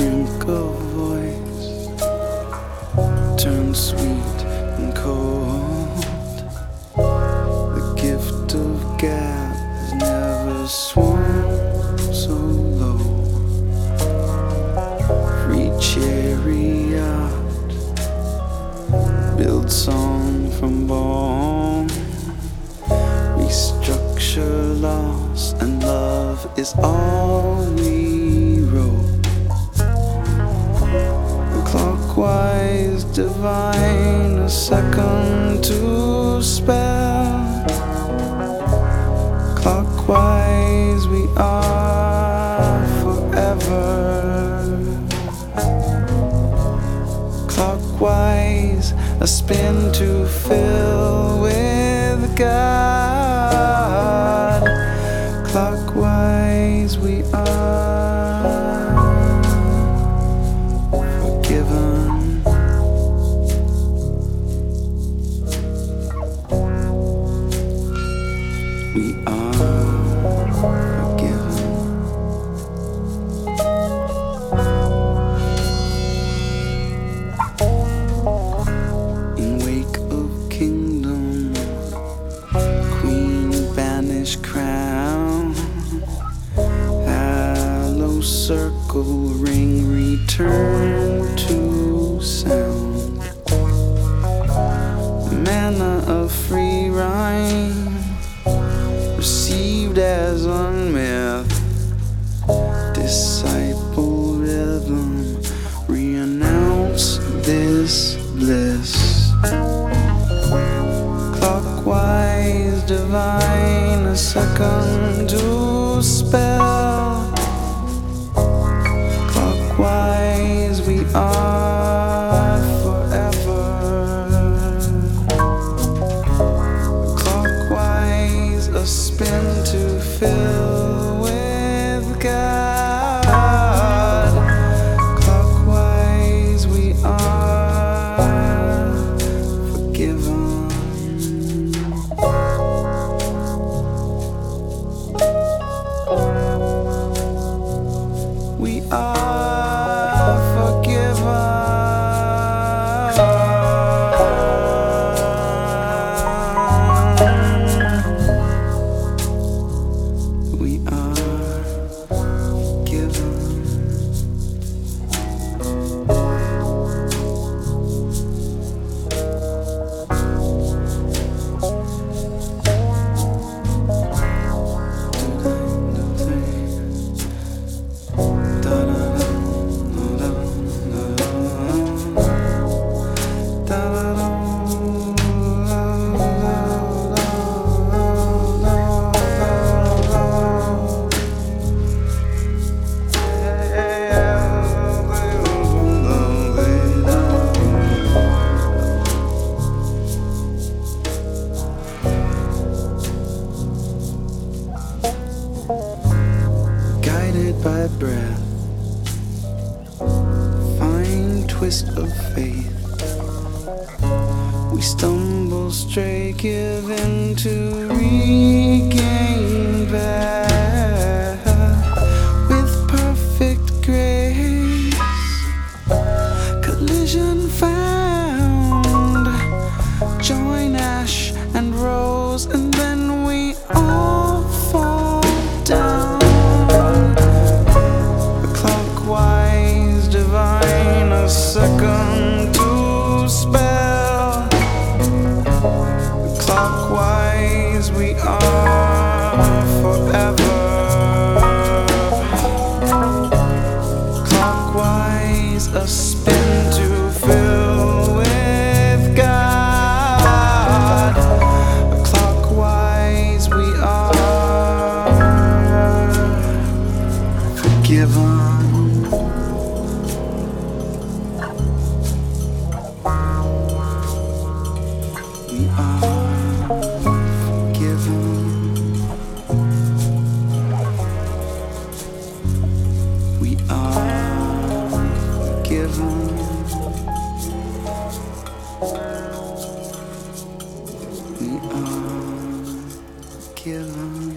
drink of voice turns sweet and cold. The gift of gab has never swung so low. Free chariot, build song from bone. Restructure loss and love is all we wrote. Clockwise divine, a second to spell. Clockwise we are forever. Clockwise a spin to fill with God. Clockwise we are forgiven. We are forgiven. In wake of kingdom, queen banish crown, hallow circle ring, return to sound. Manna of free rhyme, received as unmyth. Disciple rhythm, re-announce this bliss. Clockwise divine, a second to spell. Clockwise we are forever. Clockwise a spin to fill with God. Clockwise we are forgiven. We are forgiven. We are forgiven. Guided by breath, fine twist of faith, we stumble, stray, give in to regain back with perfect grace. Collision found, join ash and rose, and then we all fall down. Clockwise divine, a second to spell. Clockwise we are forever. Clockwise a spin to fill with God. Clockwise we are forgiven. We are forgiven. We are forgiven. We are forgiven.